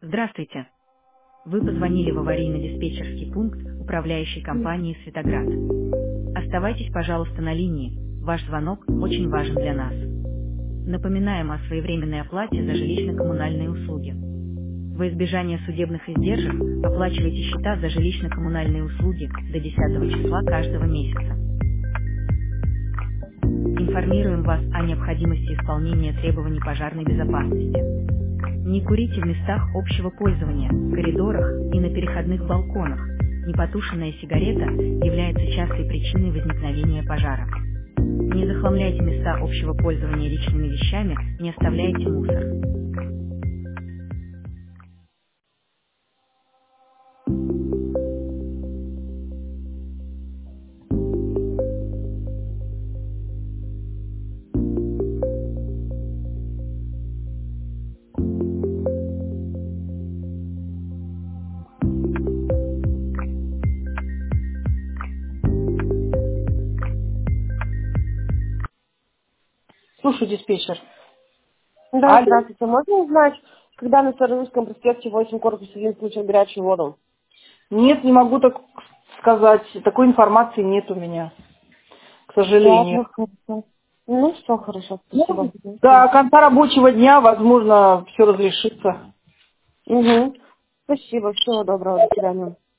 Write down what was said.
Здравствуйте. Вы позвонили в аварийно-диспетчерский пункт управляющей компании «Светоград». Оставайтесь, пожалуйста, на линии. Ваш звонок очень важен для нас. Напоминаем о своевременной оплате за жилищно-коммунальные услуги. Во избежание судебных издержек оплачивайте счета за жилищно-коммунальные услуги до 10 числа каждого месяца. Информируем вас о необходимости исполнения требований пожарной безопасности. Не курите в местах общего пользования, коридорах и на переходных балконах. Непотушенная сигарета является частой причиной возникновения пожара. Не захламляйте места общего пользования личными вещами, не оставляйте мусор. Слушай, диспетчер. Да, Алло. здравствуйте. Можно узнать, когда на Сарывском проспекте 8 корпус 1 включен горячую воду? Нет, не могу так сказать. Такой информации нет у меня, к сожалению. Ладно, хорошо. Ну, все хорошо, спасибо. Ну, до конца рабочего дня, возможно, все разрешится. Угу. Спасибо, всего доброго, до свидания.